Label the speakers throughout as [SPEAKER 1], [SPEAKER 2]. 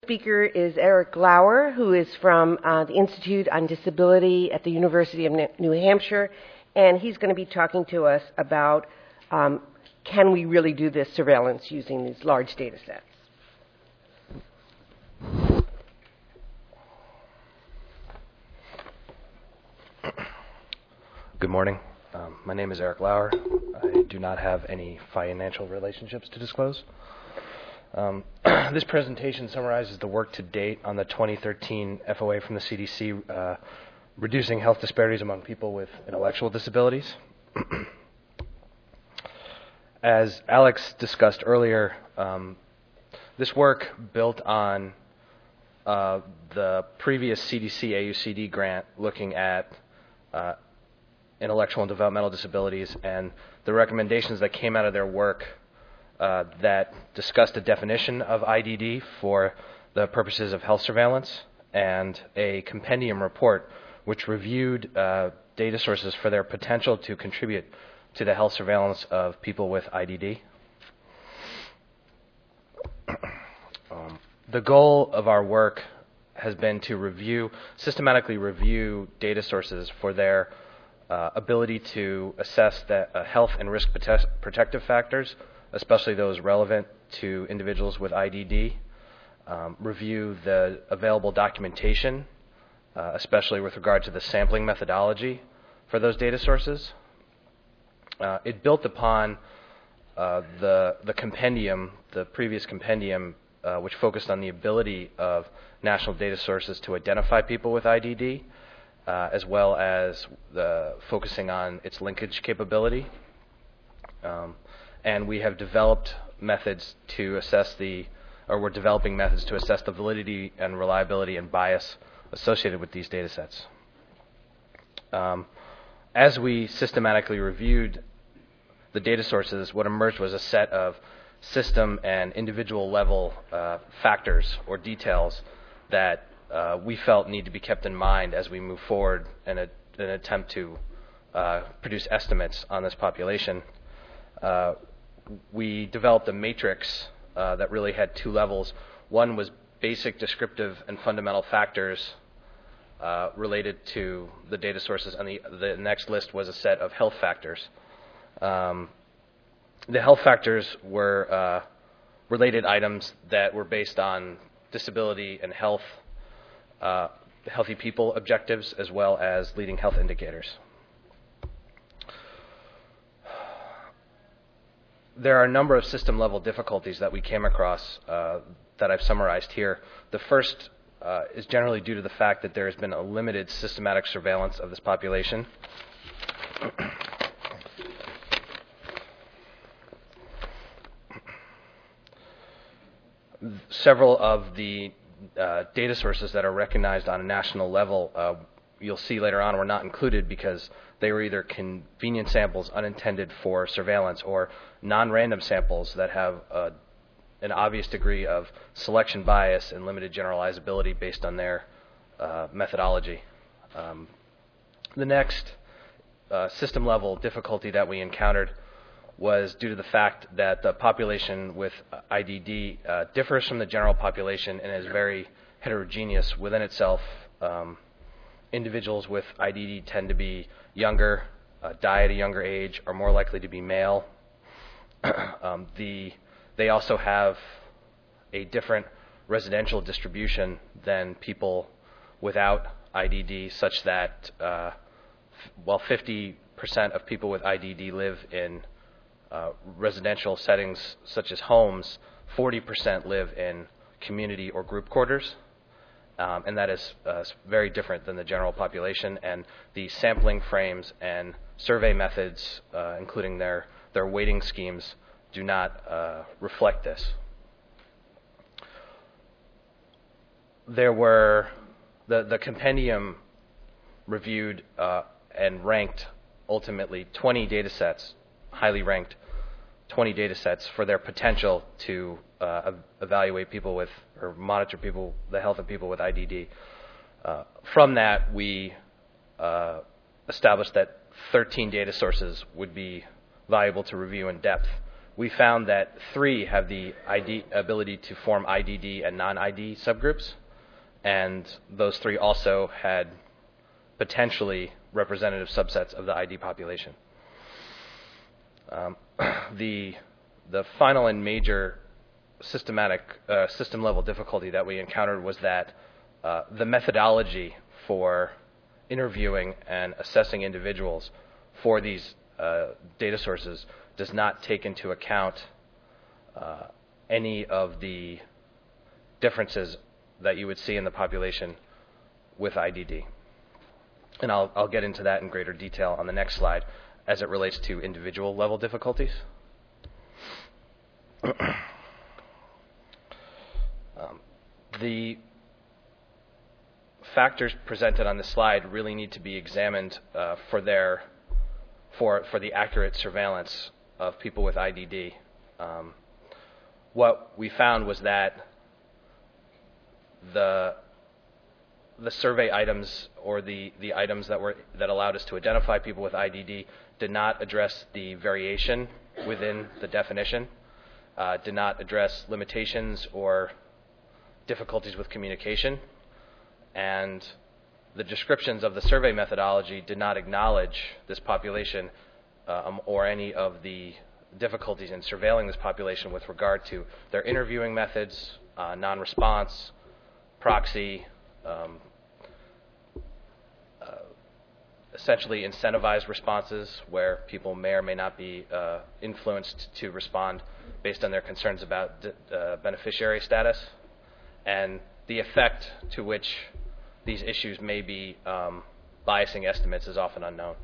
[SPEAKER 1] Speaker is Eric Lauer, who is from the Institute on Disability at the University of New Hampshire, and he's going to be talking to us about can we really do this surveillance using these large data sets.
[SPEAKER 2] Good morning. My name is Eric Lauer. I do not have any financial relationships to disclose. This presentation summarizes the work to date on the 2013 FOA from the CDC, reducing health disparities among people with intellectual disabilities. As Alex discussed earlier, this work built on the previous CDC AUCD grant looking at intellectual and developmental disabilities and the recommendations that came out of their work that discussed a definition of IDD for the purposes of health surveillance and a compendium report which reviewed data sources for their potential to contribute to the health surveillance of people with IDD. The goal of our work has been to systematically review data sources for their ability to assess the health and risk protective factors, especially those relevant to individuals with IDD, review the available documentation, especially with regard to the sampling methodology for those data sources. It built upon the compendium, the previous compendium, which focused on the ability of national data sources to identify people with IDD, as well as focusing on its linkage capability. And we have developed methods to assess we're developing methods to assess the validity and reliability and bias associated with these data sets. As we systematically reviewed the data sources, what emerged was a set of system and individual level factors or details that we felt need to be kept in mind as we move forward in an attempt to produce estimates on this population. We developed a matrix that really had two levels. One was basic, descriptive, and fundamental factors related to the data sources, and the next list was a set of health factors. The health factors were related items that were based on disability and healthy people objectives, as well as leading health indicators. There are a number of system-level difficulties that we came across that I've summarized here. The first is generally due to the fact that there has been a limited systematic surveillance of this population. Several of the data sources that are recognized on a national level, you'll see later on, were not included because they were either convenient samples unintended for surveillance or non-random samples that have an obvious degree of selection bias and limited generalizability based on their methodology. The next system-level difficulty that we encountered was due to the fact that the population with IDD differs from the general population and is very heterogeneous within itself. Individuals with IDD tend to be younger, die at a younger age, are more likely to be male. They also have a different residential distribution than people without IDD, such that while 50% of people with IDD live in residential settings such as homes, 40% live in community or group quarters. And that is very different than the general population, and the sampling frames and survey methods, including their weighting schemes, do not reflect this. The compendium reviewed and ranked ultimately 20 data sets, highly ranked 20 data sets for their potential to evaluate people with or monitor the health of people with IDD. From that, we established that 13 data sources would be valuable to review in depth we found that 3 have the ability to form IDD and non-ID subgroups, and those 3 also had potentially representative subsets of the ID population. The final and major system-level difficulty that we encountered was that the methodology for interviewing and assessing individuals for these data sources does not take into account any of the differences that you would see in the population with IDD. And I'll get into that in greater detail on the next slide as it relates to individual level difficulties. The factors presented on this slide really need to be examined for the accurate surveillance of people with IDD. What we found was that the survey items, or the items that allowed us to identify people with IDD, did not address the variation within the definition, did not address limitations or difficulties with communication, and the descriptions of the survey methodology did not acknowledge this population or any of the difficulties in surveilling this population with regard to their interviewing methods, non-response, proxy, essentially incentivized responses where people may or may not be influenced to respond based on their concerns about beneficiary status, and the effect to which these issues may be biasing estimates is often unknown.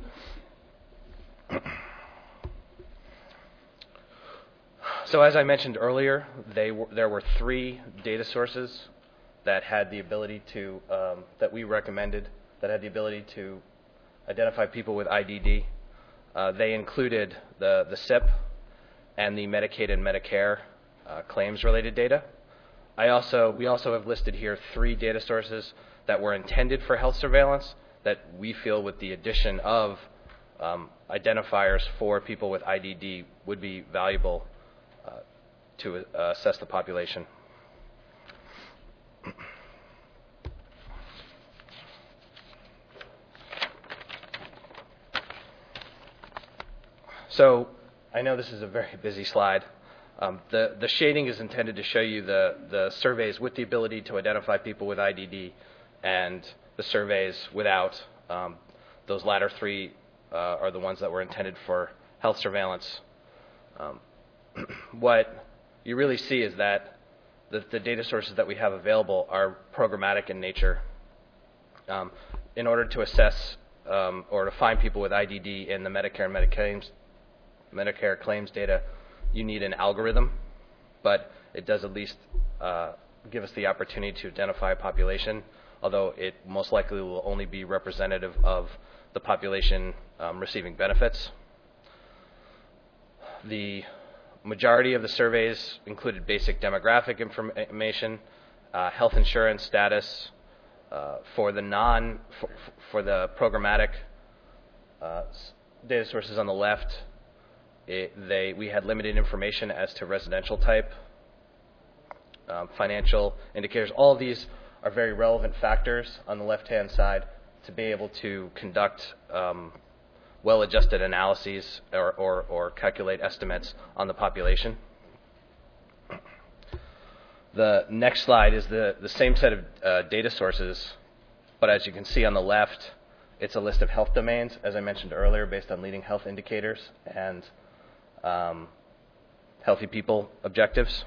[SPEAKER 2] So as I mentioned earlier, there were 3 data sources that had the ability to, that we recommended, that had the ability to identify people with IDD. They included the SIP and the Medicaid and Medicare claims-related data. We also have listed here 3 data sources that were intended for health surveillance that we feel with the addition of identifiers for people with IDD would be valuable to assess the population. So I know this is a very busy slide. The shading is intended to show you the surveys with the ability to identify people with IDD and the surveys without. Those latter 3 are the ones that were intended for health surveillance. What you really see is that the data sources that we have available are programmatic in nature. In order to assess or to find people with IDD in the Medicare and Medicare claims data, you need an algorithm, but it does at least give us the opportunity to identify a population, although it most likely will only be representative of the population receiving benefits. The majority of the surveys included basic demographic information, health insurance status. For the programmatic data sources on the left, we had limited information as to residential type, financial indicators. All of these are very relevant factors on the left-hand side to be able to conduct well-adjusted analyses or calculate estimates on the population. The next slide is the same set of data sources, but as you can see on the left, it's a list of health domains, as I mentioned earlier, based on leading health indicators and healthy people objectives.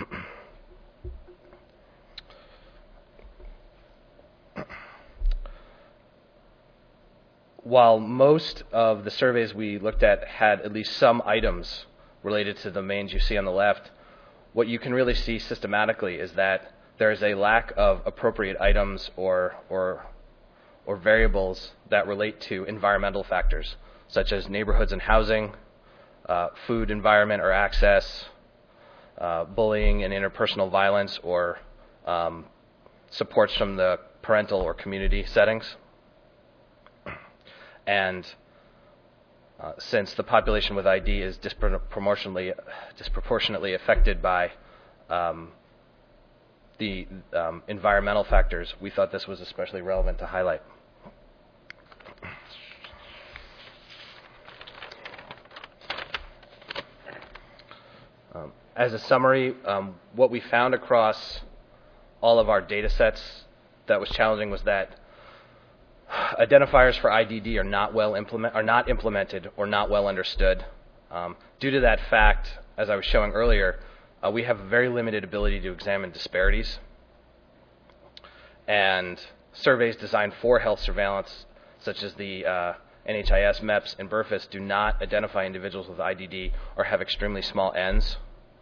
[SPEAKER 2] While most of the surveys we looked at had at least some items related to the domains you see on the left, what you can really see systematically is that there is a lack of appropriate items or variables that relate to environmental factors, such as neighborhoods and housing, food, environment, or access, bullying and interpersonal violence, or supports from the parental or community settings. And since the population with ID is disproportionately affected by the environmental factors, we thought this was especially relevant to highlight. As a summary, what we found across all of our data sets that was challenging was that identifiers for IDD are not implemented or not well understood. Due to that fact, as I was showing earlier, we have a very limited ability to examine disparities. And surveys designed for health surveillance, such as the NHIS, MEPS, and BRFIS, do not identify individuals with IDD or have extremely small n's.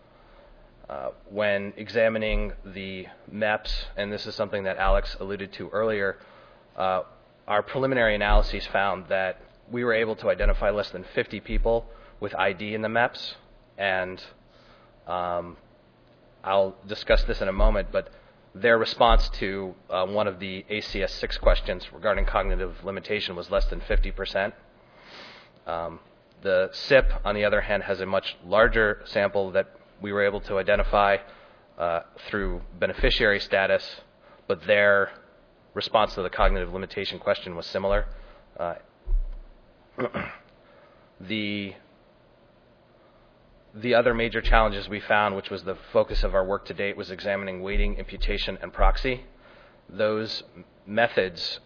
[SPEAKER 2] When examining the MEPS, and this is something that Alex alluded to earlier, our preliminary analyses found that we were able to identify less than 50 people with ID in the MEPS, and I'll discuss this in a moment, but their response to one of the ACS 6 questions regarding cognitive limitation was less than 50%. The SIP, on the other hand, has a much larger sample that we were able to identify through beneficiary status, but their response to the cognitive limitation question was similar. The other major challenges we found, which was the focus of our work to date, was examining weighting, imputation, and proxy. Those methods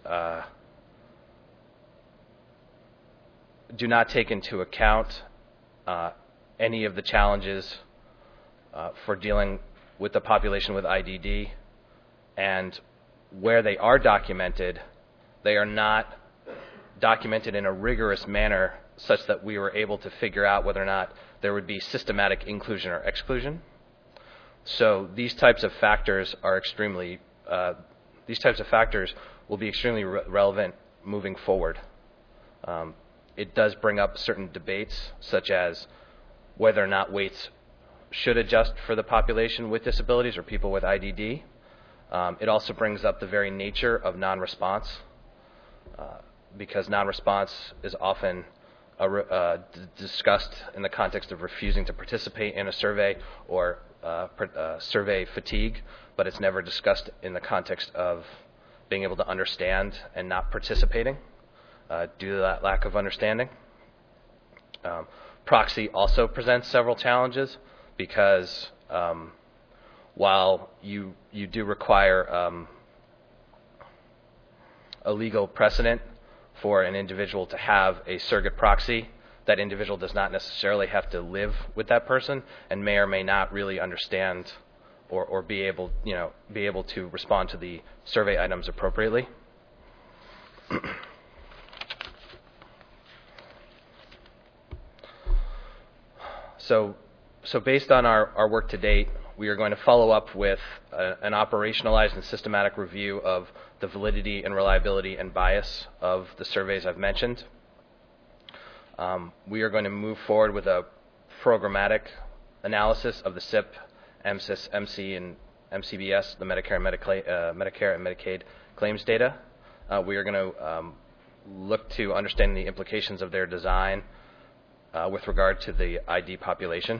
[SPEAKER 2] do not take into account any of the challenges for dealing with the population with IDD, and where they are documented, they are not documented in a rigorous manner such that we were able to figure out whether or not there would be systematic inclusion or exclusion. So these types of factors are extremely, will be extremely relevant moving forward. It does bring up certain debates, such as whether or not weights should adjust for the population with disabilities or people with IDD. It also brings up the very nature of non-response, because non-response is often discussed in the context of refusing to participate in a survey or survey fatigue, but it's never discussed in the context of being able to understand and not participating due to that lack of understanding. Proxy also presents several challenges because while you do require a legal precedent for an individual to have a surrogate proxy, that individual does not necessarily have to live with that person and may or may not really understand or be able to respond to the survey items appropriately. So based on our work to date, we are going to follow up with an operationalized and systematic review of the validity and reliability and bias of the surveys I've mentioned. We are going to move forward with a programmatic analysis of the SIP, MSIS, MC, and MCBS, the Medicare and Medicaid claims data. We are going to look to understanding the implications of their design with regard to the ID population.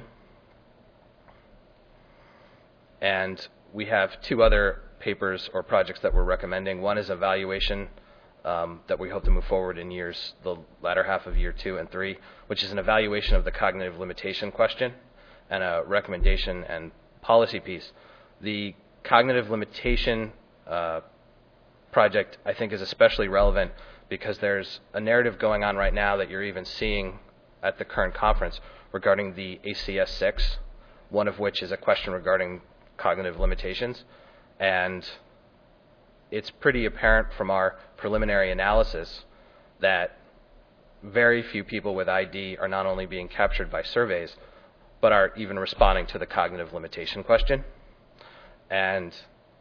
[SPEAKER 2] And we have two other papers or projects that we're recommending. One is evaluation that we hope to move forward in the latter half of year 2 and 3, which is an evaluation of the cognitive limitation question and a recommendation and policy piece. The cognitive limitation project, I think, is especially relevant because there's a narrative going on right now that you're even seeing at the current conference regarding the ACS 6, one of which is a question regarding cognitive limitations. And it's pretty apparent from our preliminary analysis that very few people with ID are not only being captured by surveys, but are even responding to the cognitive limitation question. And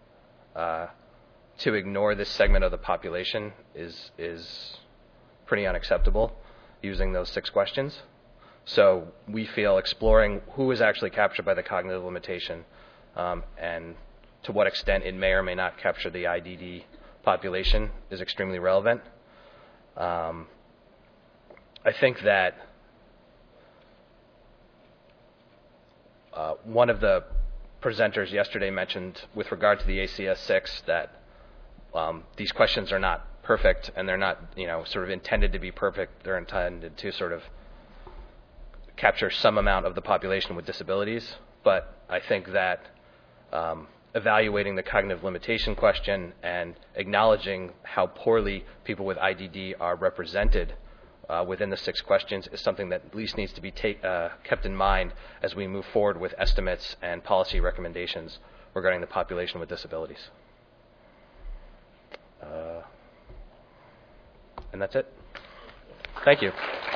[SPEAKER 2] to ignore this segment of the population is pretty unacceptable using those 6 questions. So we feel exploring who is actually captured by the cognitive limitation and to what extent it may or may not capture the IDD population is extremely relevant. I think that one of the presenters yesterday mentioned with regard to the ACS-6 that these questions are not perfect, and they're not, sort of intended to be perfect. They're intended to sort of capture some amount of the population with disabilities. But I think that evaluating the cognitive limitation question and acknowledging how poorly people with IDD are represented within the 6 questions is something that at least needs to be kept in mind as we move forward with estimates and policy recommendations regarding the population with disabilities. And that's it. Thank you.